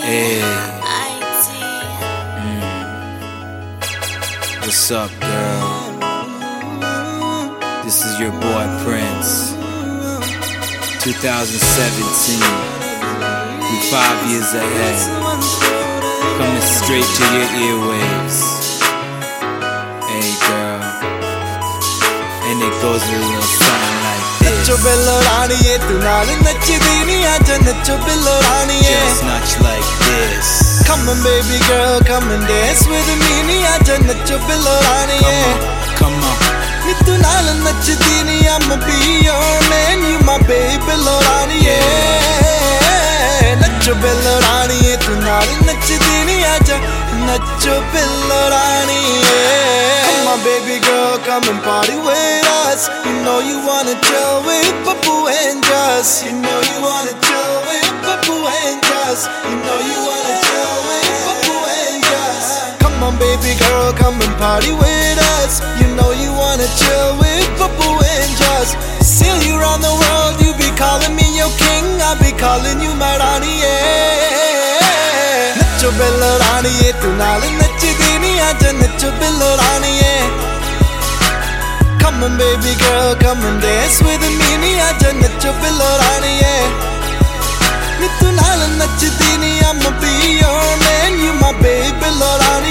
Hey. What's up, girl? This is your boy Prince. 2017. We 5 years ahead. Coming straight to your earwaves. Hey, girl. And it goes a little something like this. Just not like this. Come on, baby girl, come and dance with me. Come on. I'ma be your man, you my baby Lorani. Nacho Bellorani, tonight nachdini aja, Nacho Bellorani. Come on, baby girl, come and party with us. You know you wanna chill with Papu and Just. You know you wanna chill with Papu and Just. You know you wanna chill with Papu and Just. Come on, baby girl, come and party with us. You know you wanna chill with Papu and Just. Sail you around the world, you be calling me your king, I be calling you my Rani. Nacho Bellorani, tu naal nachdini aja, Nacho Bellorani. Come on, baby girl, come and dance with me. Aja Nacho Bellorani. Tu naal nachdini, I'ma be your man, you my baby Lorani.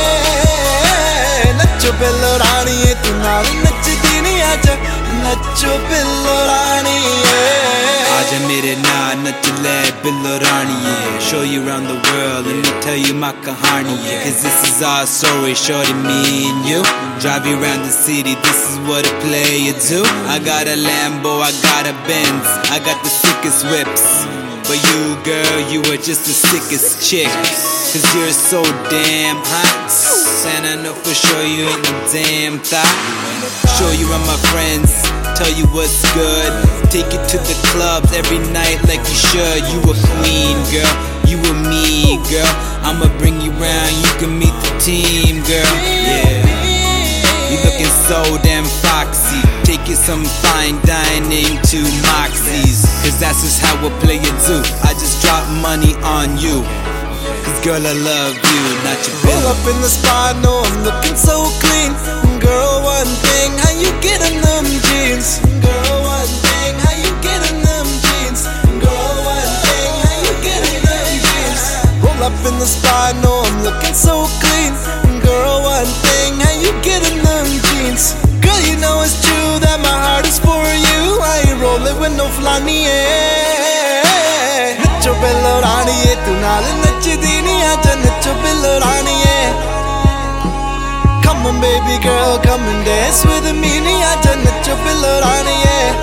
Nacho Bellorani, tu naal nachdini aja, Nacho Bellorani. Aja mere naal nach le Bellorani. Show you around the world, let me tell you my kahani. Cause this is our story, shorty, me and you. Drive you around the city, this is what a player do. I got a Lambo, I got a Benz, I got the sickest whips. But you, girl, you are just the sickest chick. Cause you're so damn hot, and I know for sure you ain't no damn thought. Show you around my friends, tell you what's good. Take you to the clubs every night like you should. You a queen, girl, you a me, girl. I'ma bring you round, you can meet the team, girl. Yeah, you looking so damn foxy. Take you some fine dining to Moxie's, cause that's just how a player do. I just drop money on you, cause girl I love you, not your bill. Roll up in the spot, know I'm looking so clean. Girl, one thing, how you getting them jeans? Girl, one thing, how you getting them jeans? Girl, one thing, how you getting them jeans? Roll up in the spot, know I'm looking so clean. Girl, one thing, how you getting them jeans? Girl, you know it's true that my heart is for you. I ain't rolling with no flani. Nacho Bellorani, tu naal nachdini aja, Nacho Bellorani. Come on, baby girl, come and dance with me. Aja Nacho Bellorani.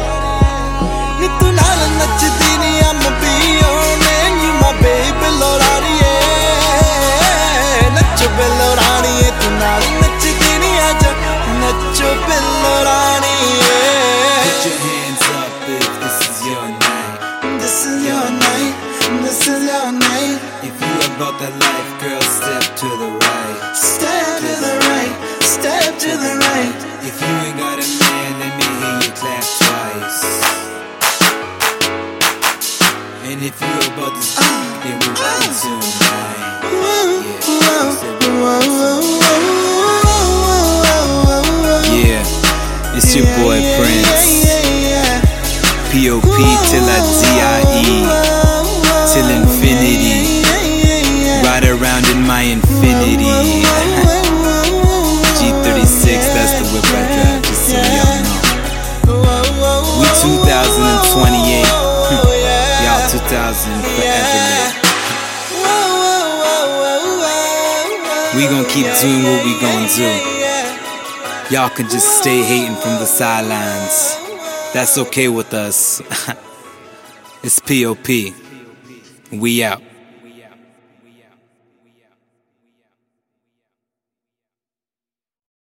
Tu naal nachdini, I'ma be your man, you my baby Lorani. Nacho Bellorani, tu naal nachdini aja, Nacho Bellorani. Put your hands up if this is your night. This is your night, this is your night. If you about that life, girl, step to the right. Step to the right, step to the right. If you ain't got a man, let me hear you clap twice. And if you about this beat, then we're ready tonight. Yeah, it's your boy Prince. P.O.P. till I D.I.E. Till infinity. Ride around in my infinity. G36, that's the whip I drive, just so y'all know. We 2028. Y'all 2000 forever late. We gon' keep doing what we gon' do. Y'all can just stay hating from the sidelines. That's okay with us. It's P.O.P. We out.